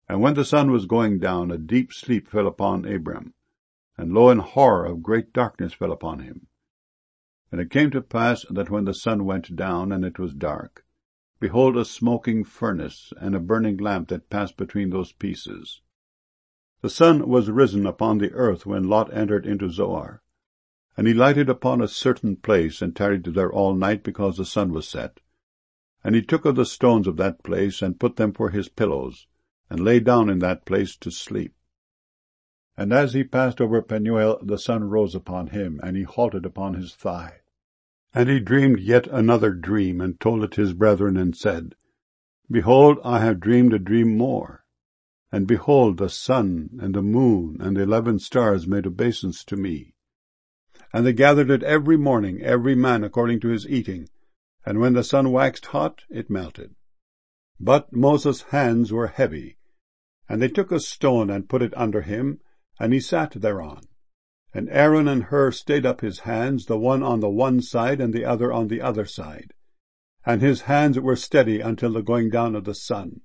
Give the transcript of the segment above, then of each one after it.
And when the sun was going down, a deep sleep fell upon Abram, and lo, an horror of great darkness fell upon him. And it came to pass that when the sun went down, and it was dark, behold, a smoking furnace, and a burning lamp that passed between those pieces. The sun was risen upon the earth when Lot entered into Zoar. And he lighted upon a certain place, and tarried there all night, because the sun was set. And he took of the stones of that place, and put them for his pillows, and lay down in that place to sleep. And as he passed over Penuel, the sun rose upon him, and he halted upon his thigh. And he dreamed yet another dream, and told it his brethren, and said, Behold, I have dreamed a dream more. And behold, the sun, and the moon, and the 11 stars made obeisance to me. And they gathered it every morning, every man according to his eating, and when the sun waxed hot, it melted. But Moses' hands were heavy, and they took a stone, and put it under him, and he sat thereon. And Aaron and Hur stayed up his hands, the one on the one side, and the other on the other side. And his hands were steady until the going down of the sun.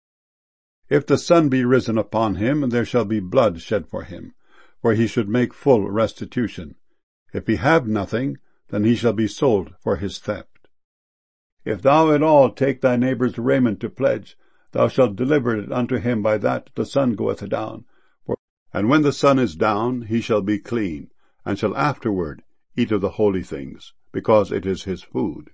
If the sun be risen upon him, there shall be blood shed for him, for he should make full restitution. If he have nothing, then he shall be sold for his theft. If thou at all take thy neighbour's raiment to pledge, thou shalt deliver it unto him by that the sun goeth down. And when the sun is down, he shall be clean, and shall afterward eat of the holy things, because it is his food.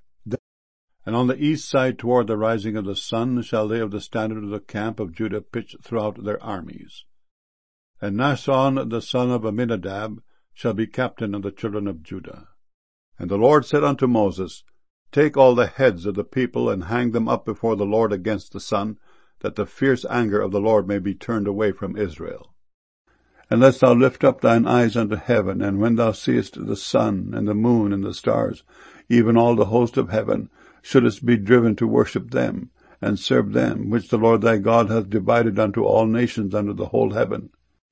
And on the east side toward the rising of the sun shall they of the standard of the camp of Judah pitch throughout their armies. And Nahshon the son of Amminadab shall be captain of the children of Judah. And the Lord said unto Moses, Take all the heads of the people, and hang them up before the Lord against the sun, that the fierce anger of the Lord may be turned away from Israel. And lest thou lift up thine eyes unto heaven, and when thou seest the sun, and the moon, and the stars, even all the host of heaven, shouldest be driven to worship them, and serve them, which the Lord thy God hath divided unto all nations under the whole heaven.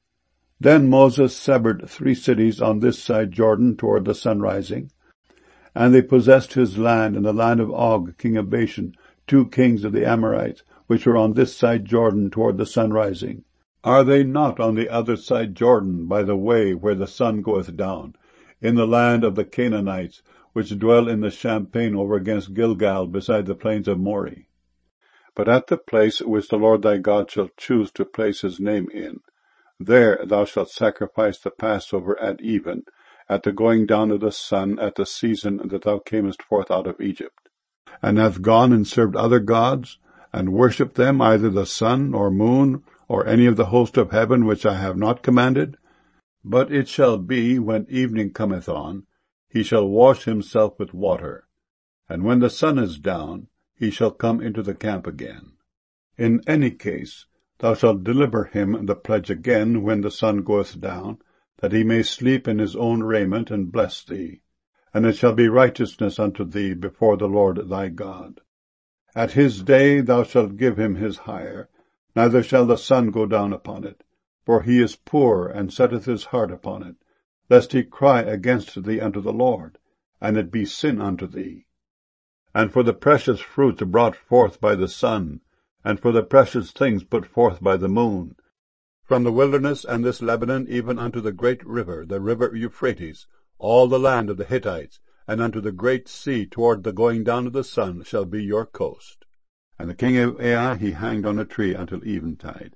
Then Moses severed 3 cities on this side Jordan toward the sun rising, and they possessed his land, and the land of Og, king of Bashan, 2 kings of the Amorites, which were on this side Jordan toward the sun rising. Are they not on the other side Jordan, by the way where the sun goeth down, in the land of the Canaanites, which dwell in the champaign over against Gilgal, beside the plains of Moreh? But at the place which the Lord thy God shall choose to place his name in, there thou shalt sacrifice the Passover at even, at the going down of the sun, at the season that thou camest forth out of Egypt. And hast gone and served other gods, and worshipped them, either the sun, or moon, or any of the host of heaven, which I have not commanded? But it shall be, when evening cometh on, he shall wash himself with water, and when the sun is down, he shall come into the camp again. In any case, thou shalt deliver him the pledge again when the sun goeth down, that he may sleep in his own raiment, and bless thee. And it shall be righteousness unto thee before the Lord thy God. At his day thou shalt give him his hire, neither shall the sun go down upon it, for he is poor, and setteth his heart upon it, lest he cry against thee unto the Lord, and it be sin unto thee. And for the precious fruits brought forth by the sun, and for the precious things put forth by the moon, from the wilderness and this Lebanon, even unto the great river, the river Euphrates, all the land of the Hittites, and unto the great sea toward the going down of the sun, shall be your coast. And the king of Ai he hanged on a tree until eventide.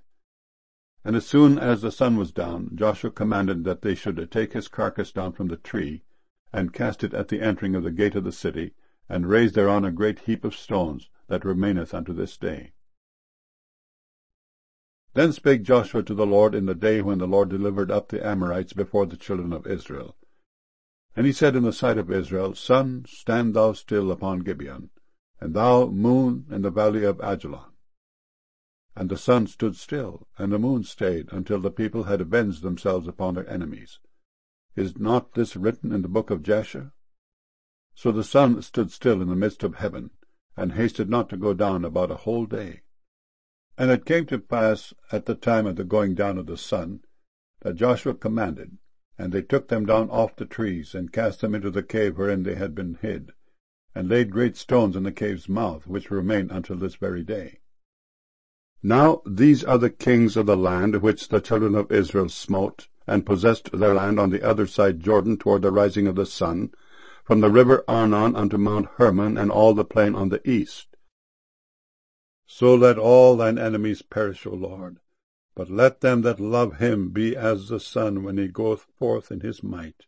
And as soon as the sun was down, Joshua commanded that they should take his carcass down from the tree, and cast it at the entering of the gate of the city, and raise thereon a great heap of stones, that remaineth unto this day. Then spake Joshua to the Lord in the day when the Lord delivered up the Amorites before the children of Israel. And he said in the sight of Israel, Sun, stand thou still upon Gibeon, and thou, moon, in the valley of Ajalon. And the sun stood still, and the moon stayed, until the people had avenged themselves upon their enemies. Is not this written in the book of Jasher? So the sun stood still in the midst of heaven, and hasted not to go down about a whole day. And it came to pass at the time of the going down of the sun, that Joshua commanded, and they took them down off the trees, and cast them into the cave wherein they had been hid, and laid great stones in the cave's mouth, which remain until this very day. Now these are the kings of the land which the children of Israel smote, and possessed their land on the other side Jordan toward the rising of the sun, from the river Arnon unto Mount Hermon, and all the plain on the east. So let all thine enemies perish, O Lord, but let them that love him be as the sun when he goeth forth in his might.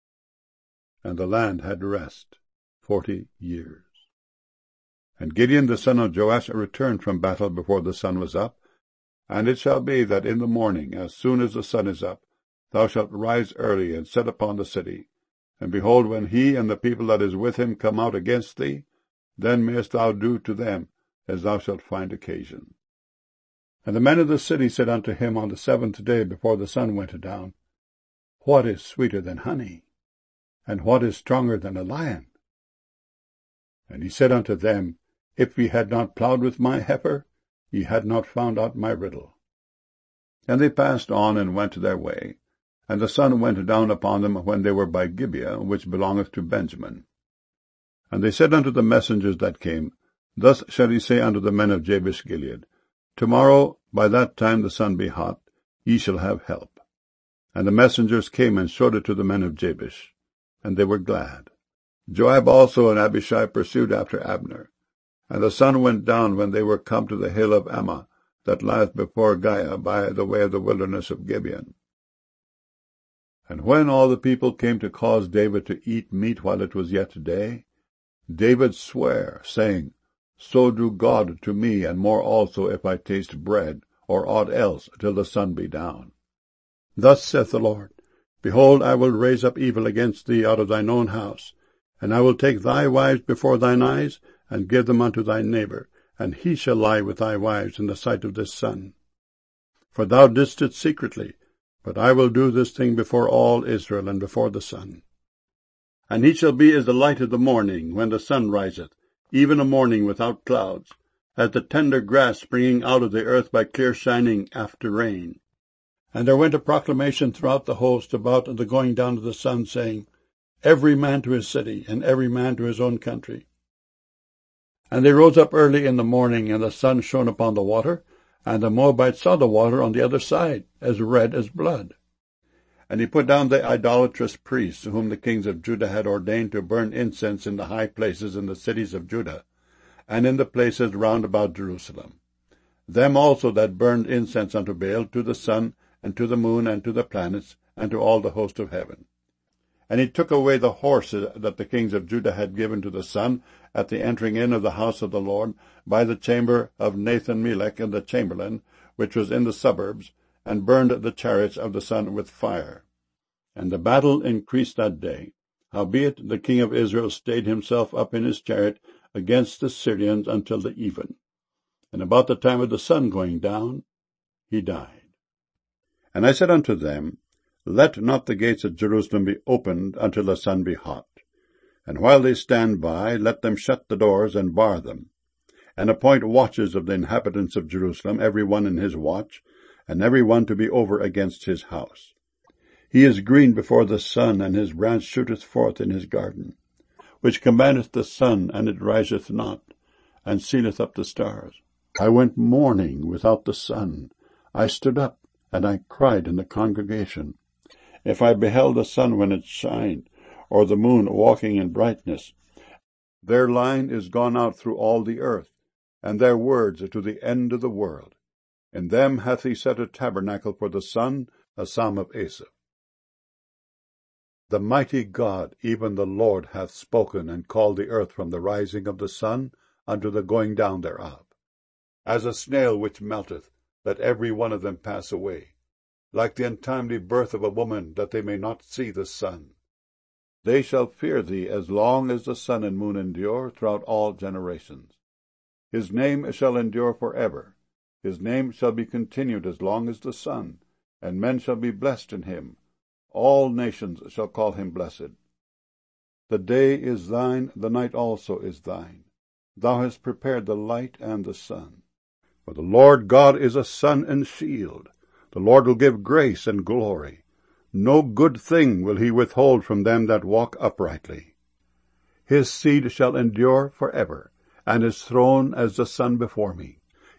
And the land had rest 40 years. And Gideon the son of Joash returned from battle before the sun was up. And it shall be that in the morning, as soon as the sun is up, thou shalt rise early, and set upon the city. And behold, when he and the people that is with him come out against thee, then mayest thou do to them as thou shalt find occasion. And the men of the city said unto him on the 7th day before the sun went down, What is sweeter than honey? And what is stronger than a lion? And he said unto them, If ye had not plowed with my heifer, ye had not found out my riddle. And they passed on and went their way. And the sun went down upon them when they were by Gibeah, which belongeth to Benjamin. And they said unto the messengers that came, Thus shall ye say unto the men of Jabesh Gilead, Tomorrow, by that time the sun be hot, ye shall have help. And the messengers came and showed it to the men of Jabesh, and they were glad. Joab also and Abishai pursued after Abner. And the sun went down when they were come to the hill of Ammah, that lieth before Giah, by the way of the wilderness of Gibeon. And when all the people came to cause David to eat meat while it was yet day, David sware, saying, So do God to me, and more also, if I taste bread, or aught else, till the sun be down. Thus saith the Lord, Behold, I will raise up evil against thee out of thine own house, and I will take thy wives before thine eyes, and give them unto thy neighbor, and he shall lie with thy wives in the sight of this sun. For thou didst it secretly, but I will do this thing before all Israel, and before the sun. And he shall be as the light of the morning, when the sun riseth, even a morning without clouds, as the tender grass springing out of the earth by clear shining after rain. And there went a proclamation throughout the host about the going down of the sun, saying, Every man to his city, and every man to his own country. And they rose up early in the morning, and the sun shone upon the water, and the Moabites saw the water on the other side, as red as blood. And he put down the idolatrous priests, whom the kings of Judah had ordained to burn incense in the high places in the cities of Judah, and in the places round about Jerusalem. Them also that burned incense unto Baal, to the sun, and to the moon, and to the planets, and to all the host of heaven. And he took away the horses that the kings of Judah had given to the sun at the entering in of the house of the Lord, by the chamber of Nathan-Melech and the chamberlain, which was in the suburbs, and burned the chariots of the sun with fire. And the battle increased that day. Howbeit the king of Israel stayed himself up in his chariot against the Syrians until the even. And about the time of the sun going down, he died. And I said unto them, Let not the gates of Jerusalem be opened until the sun be hot. And while they stand by, let them shut the doors and bar them. And appoint watches of the inhabitants of Jerusalem, every one in his watch, and every one to be over against his house. He is green before the sun, and his branch shooteth forth in his garden, which commandeth the sun, and it riseth not, and sealeth up the stars. I went mourning without the sun. I stood up, and I cried in the congregation. If I beheld the sun when it shined, or the moon walking in brightness, their line is gone out through all the earth, and their words to the end of the world. In them hath he set a tabernacle for the sun, a psalm of Asaph. The mighty God, even the Lord, hath spoken, and called the earth from the rising of the sun unto the going down thereof. As a snail which melteth, let every one of them pass away, like the untimely birth of a woman, that they may not see the sun. They shall fear thee as long as the sun and moon endure throughout all generations. His name shall endure forever. His name shall be continued as long as the sun, and men shall be blessed in him. All nations shall call him blessed. The day is thine, the night also is thine. Thou hast prepared the light and the sun. For the Lord God is a sun and shield. The Lord will give grace and glory. No good thing will he withhold from them that walk uprightly. His seed shall endure forever, and his throne as the sun before me.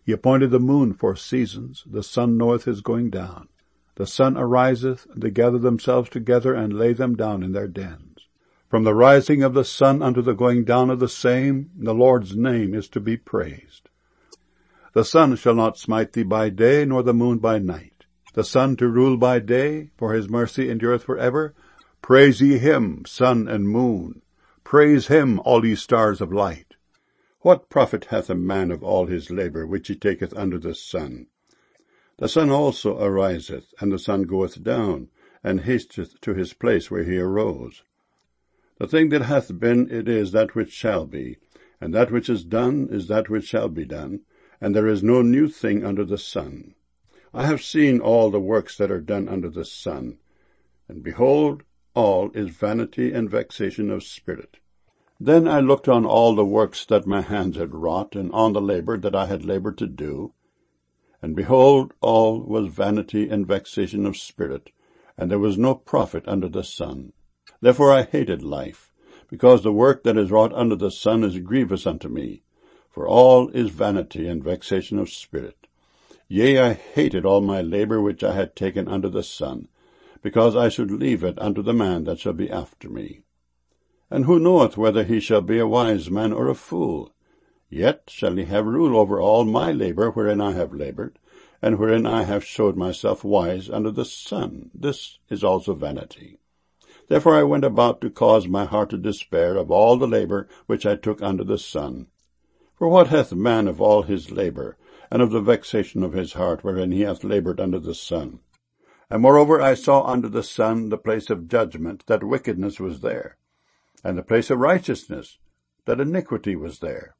He appointed the moon for seasons, the sun knoweth his going down. The sun ariseth, and they gather themselves together, and lay them down in their dens. From the rising of the sun unto the going down of the same, the Lord's name is to be praised. The sun shall not smite thee by day, nor the moon by night. The sun to rule by day, for his mercy endureth for ever. Praise ye him, sun and moon. Praise him, all ye stars of light. What profit hath a man of all his labour, which he taketh under the sun? The sun also ariseth, and the sun goeth down, and hasteth to his place where he arose. The thing that hath been, it is that which shall be, and that which is done is that which shall be done, and there is no new thing under the sun. I have seen all the works that are done under the sun, and behold, all is vanity and vexation of spirit. Then I looked on all the works that my hands had wrought, and on the labour that I had laboured to do, and behold, all was vanity and vexation of spirit, and there was no profit under the sun. Therefore I hated life, because the work that is wrought under the sun is grievous unto me, for all is vanity and vexation of spirit. Yea, I hated all my labour which I had taken under the sun, because I should leave it unto the man that shall be after me. And who knoweth whether he shall be a wise man or a fool? Yet shall he have rule over all my labour wherein I have laboured, and wherein I have showed myself wise under the sun. This is also vanity. Therefore I went about to cause my heart to despair of all the labour which I took under the sun. For what hath man of all his labour, and of the vexation of his heart wherein he hath laboured under the sun? And moreover I saw under the sun the place of judgment, that wickedness was there, and the place of righteousness, that iniquity was there.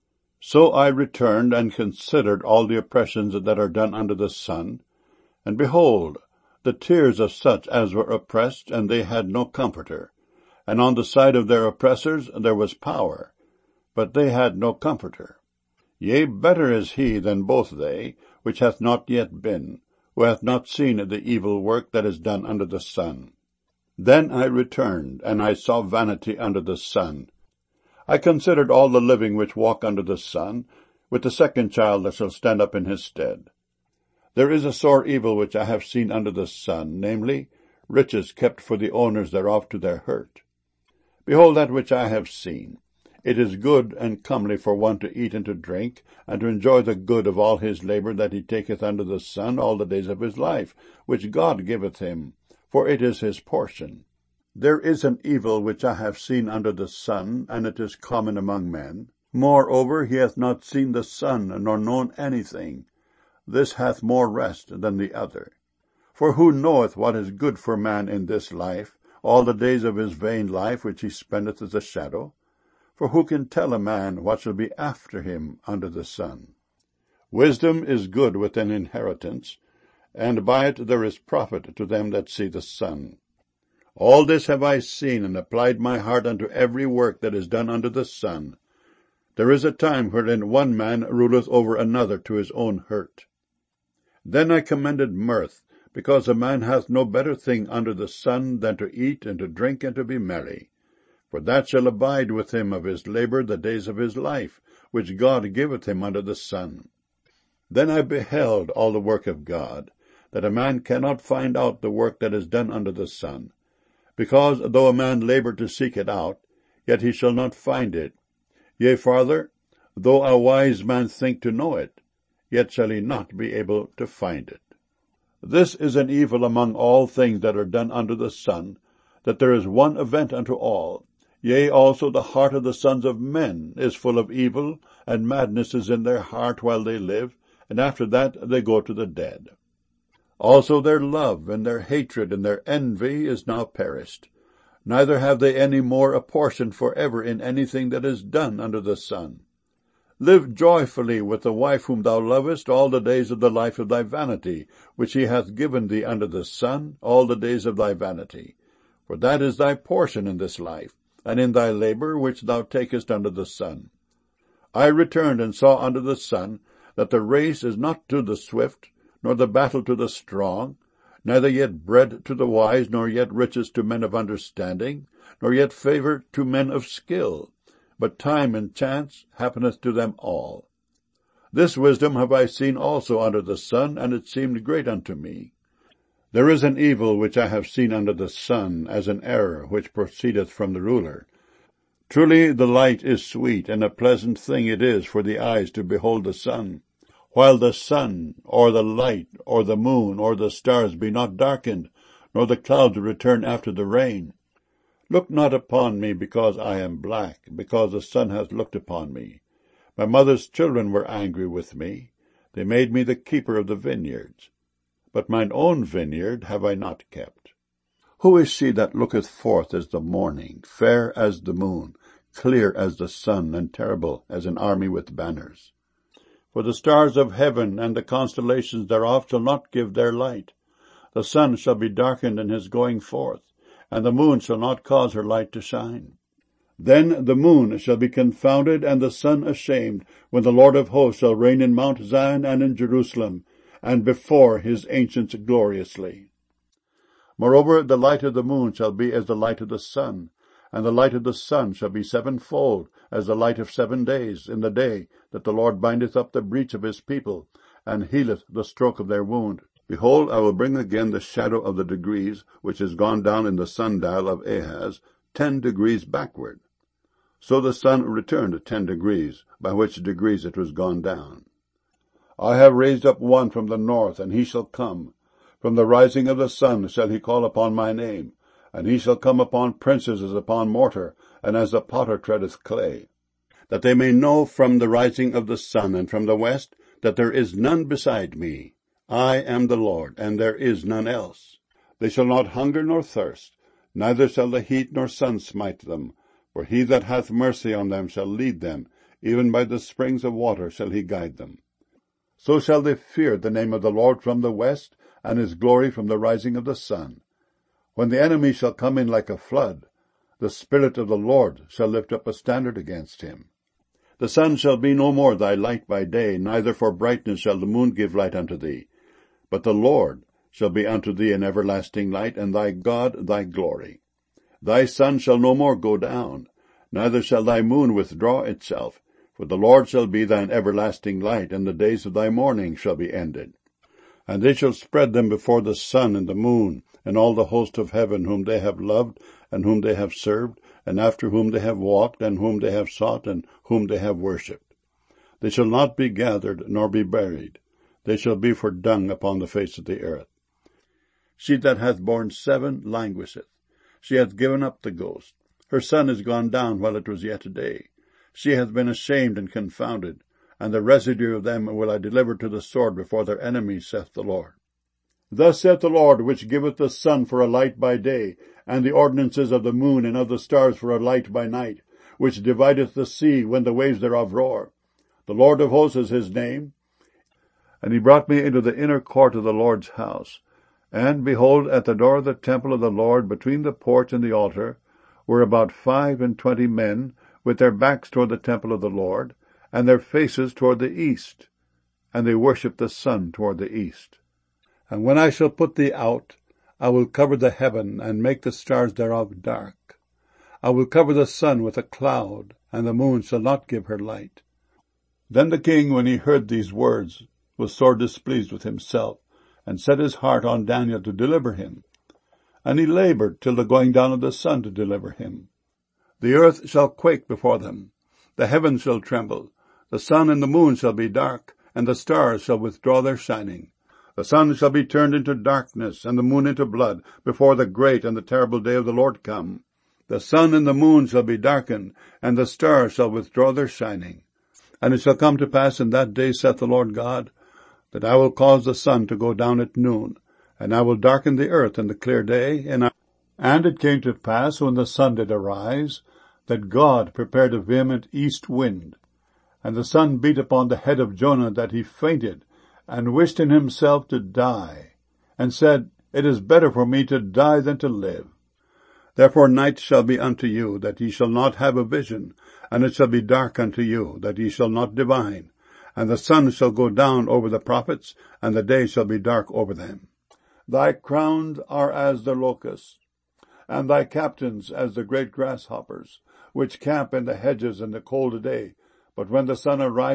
So I returned and considered all the oppressions that are done under the sun, and behold, the tears of such as were oppressed, and they had no comforter. And on the side of their oppressors there was power, but they had no comforter. Yea, better is he than both they, which hath not yet been, who hath not seen the evil work that is done under the sun. Then I returned, and I saw vanity under the sun. I considered all the living which walk under the sun, with the second child that shall stand up in his stead. There is a sore evil which I have seen under the sun, namely, riches kept for the owners thereof to their hurt. Behold that which I have seen. It is good and comely for one to eat and to drink, and to enjoy the good of all his labour that he taketh under the sun all the days of his life, which God giveth him, for it is his portion. There is an evil which I have seen under the sun, and it is common among men. Moreover, he hath not seen the sun, nor known anything. This hath more rest than the other. For who knoweth what is good for man in this life, all the days of his vain life which he spendeth as a shadow? For who can tell a man what shall be after him under the sun? Wisdom is good with an inheritance, and by it there is profit to them that see the sun. All this have I seen, and applied my heart unto every work that is done under the sun. There is a time wherein one man ruleth over another to his own hurt. Then I commended mirth, because a man hath no better thing under the sun than to eat and to drink and to be merry. For that shall abide with him of his labour the days of his life, which God giveth him under the sun. Then I beheld all the work of God, that a man cannot find out the work that is done under the sun. Because though a man labour to seek it out, yet he shall not find it. Yea, farther, though a wise man think to know it, yet shall he not be able to find it. This is an evil among all things that are done under the sun, that there is one event unto all. Yea, also the heart of the sons of men is full of evil, and madness is in their heart while they live, and after that they go to the dead. Also their love and their hatred and their envy is now perished. Neither have they any more a portion for ever in anything that is done under the sun. Live joyfully with the wife whom thou lovest all the days of the life of thy vanity, which he hath given thee under the sun all the days of thy vanity. For that is thy portion in this life, and in thy labour which thou takest under the sun. I returned and saw under the sun that the race is not to the swift, nor the battle to the strong, neither yet bread to the wise, nor yet riches to men of understanding, nor yet favour to men of skill, but time and chance happeneth to them all. This wisdom have I seen also under the sun, and it seemed great unto me. There is an evil which I have seen under the sun, as an error which proceedeth from the ruler. Truly the light is sweet, and a pleasant thing it is for the eyes to behold the sun, while the sun, or the light, or the moon, or the stars be not darkened, nor the clouds return after the rain. Look not upon me because I am black, because the sun hath looked upon me. My mother's children were angry with me. They made me the keeper of the vineyards. But mine own vineyard have I not kept. Who is she that looketh forth as the morning, fair as the moon, clear as the sun, and terrible as an army with banners? For the stars of heaven and the constellations thereof shall not give their light. The sun shall be darkened in his going forth, and the moon shall not cause her light to shine. Then the moon shall be confounded, and the sun ashamed, when the Lord of hosts shall reign in Mount Zion and in Jerusalem, and before his ancients gloriously. Moreover, the light of the moon shall be as the light of the sun, and the light of the sun shall be sevenfold, as the light of 7 days, in the day that the Lord bindeth up the breach of his people, and healeth the stroke of their wound. Behold, I will bring again the shadow of the degrees, which is gone down in the sundial of Ahaz, 10 degrees backward. So the sun returned 10 degrees, by which degrees it was gone down. I have raised up one from the north, and he shall come. From the rising of the sun shall he call upon my name, and he shall come upon princes as upon mortar, and as the potter treadeth clay. That they may know from the rising of the sun and from the west, that there is none beside me. I am the Lord, and there is none else. They shall not hunger nor thirst, neither shall the heat nor sun smite them. For he that hath mercy on them shall lead them, even by the springs of water shall he guide them. So shall they fear the name of the Lord from the west, and his glory from the rising of the sun. When the enemy shall come in like a flood, the Spirit of the Lord shall lift up a standard against him. The sun shall be no more thy light by day, neither for brightness shall the moon give light unto thee. But the Lord shall be unto thee an everlasting light, and thy God thy glory. Thy sun shall no more go down, neither shall thy moon withdraw itself, for the Lord shall be thine everlasting light, and the days of thy mourning shall be ended. And they shall spread them before the sun and the moon, and all the host of heaven, whom they have loved, and whom they have served, and after whom they have walked, and whom they have sought, and whom they have worshipped. They shall not be gathered, nor be buried. They shall be for dung upon the face of the earth. She that hath borne 7 languisheth. She hath given up the ghost. Her son is gone down while it was yet day. She hath been ashamed and confounded, and the residue of them will I deliver to the sword before their enemies, saith the Lord. Thus saith the Lord, which giveth the sun for a light by day, and the ordinances of the moon and of the stars for a light by night, which divideth the sea when the waves thereof roar. The Lord of hosts is his name. And he brought me into the inner court of the Lord's house. And, behold, at the door of the temple of the Lord, between the porch and the altar, were about 25 men, with their backs toward the temple of the Lord, and their faces toward the east. And they worshipped the sun toward the east. And when I shall put thee out, I will cover the heaven, and make the stars thereof dark. I will cover the sun with a cloud, and the moon shall not give her light. Then the king, when he heard these words, was sore displeased with himself, and set his heart on Daniel to deliver him. And he labored till the going down of the sun to deliver him. The earth shall quake before them, the heavens shall tremble, the sun and the moon shall be dark, and the stars shall withdraw their shining. The sun shall be turned into darkness, and the moon into blood, before the great and the terrible day of the Lord come. The sun and the moon shall be darkened, and the stars shall withdraw their shining. And it shall come to pass in that day, saith the Lord God, that I will cause the sun to go down at noon, and I will darken the earth in the clear day. And it came to pass, when the sun did arise, that God prepared a vehement east wind. And the sun beat upon the head of Jonah, that he fainted, and wished in himself to die, and said, It is better for me to die than to live. Therefore night shall be unto you, that ye shall not have a vision, and it shall be dark unto you, that ye shall not divine. And the sun shall go down over the prophets, and the day shall be dark over them. Thy crowns are as the locusts, and thy captains as the great grasshoppers, which camp in the hedges in the cold day. But when the sun ariseth,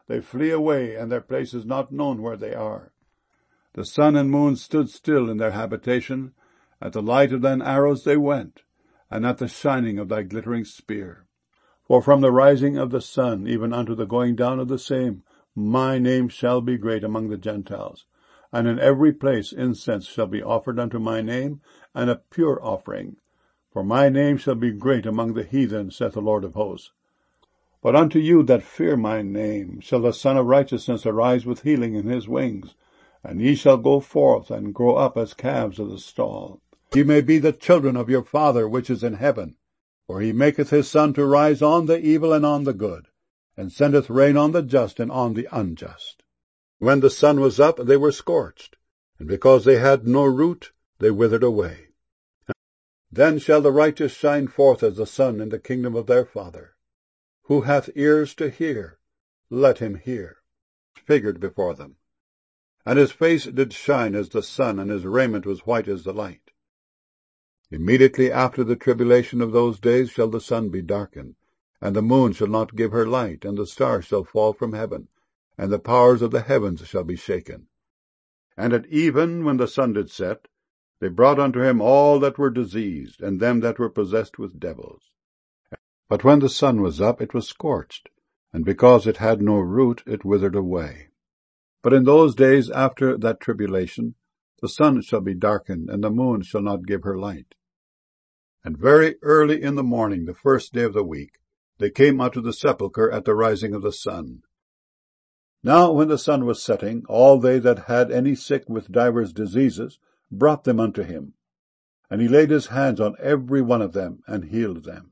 they flee away, and their place is not known where they are. The sun and moon stood still in their habitation. At the light of thine arrows they went, and at the shining of thy glittering spear. For from the rising of the sun even unto the going down of the same, my name shall be great among the Gentiles. And in every place incense shall be offered unto my name, and a pure offering. For my name shall be great among the heathen, saith the Lord of hosts. But unto you that fear my name shall the Son of Righteousness arise with healing in his wings, and ye shall go forth and grow up as calves of the stall. Ye may be the children of your Father which is in heaven, for he maketh his sun to rise on the evil and on the good, and sendeth rain on the just and on the unjust. When the sun was up, they were scorched, and because they had no root, they withered away. Then shall the righteous shine forth as the sun in the kingdom of their Father. Who hath ears to hear, let him hear. Figured before them. And his face did shine as the sun, and his raiment was white as the light. Immediately after the tribulation of those days shall the sun be darkened, and the moon shall not give her light, and the stars shall fall from heaven, and the powers of the heavens shall be shaken. And at even, when the sun did set, they brought unto him all that were diseased, and them that were possessed with devils. But when the sun was up, it was scorched, and because it had no root, it withered away. But in those days after that tribulation, the sun shall be darkened, and the moon shall not give her light. And very early in the morning, the first day of the week, they came unto the sepulchre at the rising of the sun. Now when the sun was setting, all they that had any sick with divers diseases brought them unto him. And he laid his hands on every one of them, and healed them.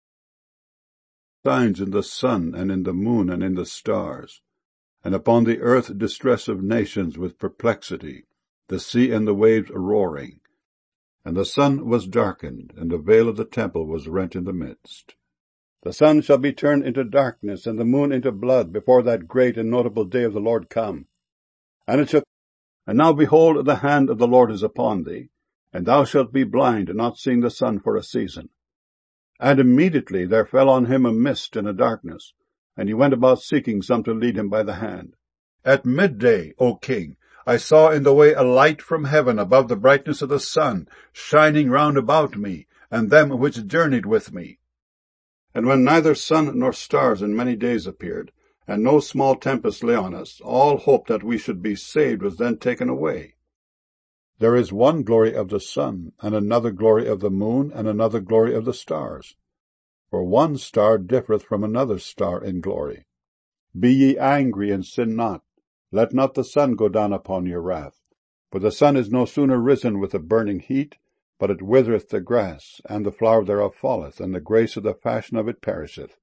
Signs in the sun, and in the moon, and in the stars, and upon the earth distress of nations with perplexity, the sea and the waves roaring. And the sun was darkened, and the veil of the temple was rent in the midst. The sun shall be turned into darkness, and the moon into blood, before that great and notable day of the Lord come. And now behold, the hand of the Lord is upon thee, and thou shalt be blind, not seeing the sun for a season. And immediately there fell on him a mist and a darkness, and he went about seeking some to lead him by the hand. At midday, O king, I saw in the way a light from heaven above the brightness of the sun, shining round about me, and them which journeyed with me. And when neither sun nor stars in many days appeared, and no small tempest lay on us, all hope that we should be saved was then taken away. There is one glory of the sun, and another glory of the moon, and another glory of the stars. For one star differeth from another star in glory. Be ye angry, and sin not. Let not the sun go down upon your wrath. For the sun is no sooner risen with a burning heat, but it withereth the grass, and the flower thereof falleth, and the grace of the fashion of it perisheth.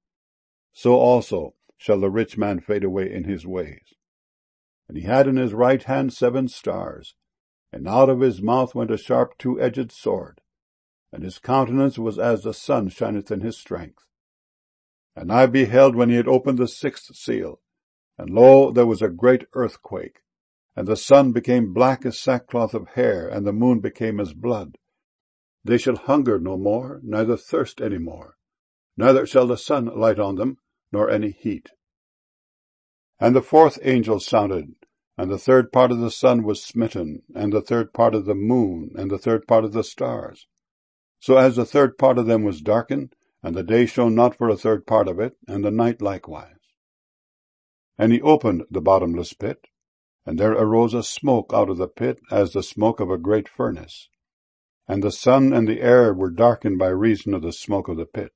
So also shall the rich man fade away in his ways. And he had in his right hand 7 stars, and out of his mouth went a sharp 2-edged sword, and his countenance was as the sun shineth in his strength. And I beheld when he had opened the 6th seal, and lo, there was a great earthquake, and the sun became black as sackcloth of hair, and the moon became as blood. They shall hunger no more, neither thirst any more, neither shall the sun light on them, nor any heat. And the 4th angel sounded, and the 3rd part of the sun was smitten, and the 3rd part of the moon, and the 3rd part of the stars. So as the 3rd part of them was darkened, and the day shone not for a 3rd part of it, and the night likewise. And he opened the bottomless pit, and there arose a smoke out of the pit, as the smoke of a great furnace. And the sun and the air were darkened by reason of the smoke of the pit.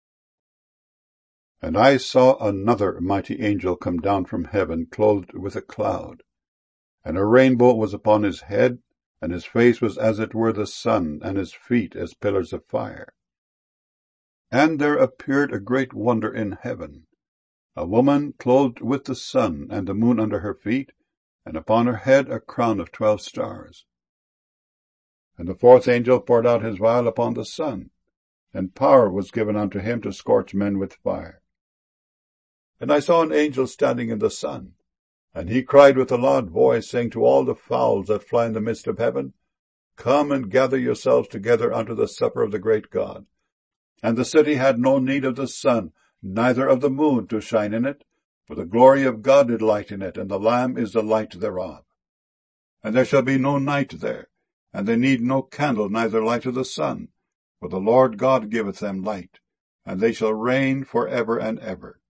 And I saw another mighty angel come down from heaven, clothed with a cloud. And a rainbow was upon his head, and his face was as it were the sun, and his feet as pillars of fire. And there appeared a great wonder in heaven, a woman clothed with the sun, and the moon under her feet, and upon her head a crown of 12 stars. And the 4th angel poured out his vial upon the sun, and power was given unto him to scorch men with fire. And I saw an angel standing in the sun, and he cried with a loud voice, saying to all the fowls that fly in the midst of heaven, Come and gather yourselves together unto the supper of the great God. And the city had no need of the sun, neither of the moon to shine in it, For the glory of God did lighten it, and the Lamb is the light thereof. And there shall be no night there, and they need no candle, neither light of the sun, for the Lord God giveth them light, and they shall reign for ever and ever.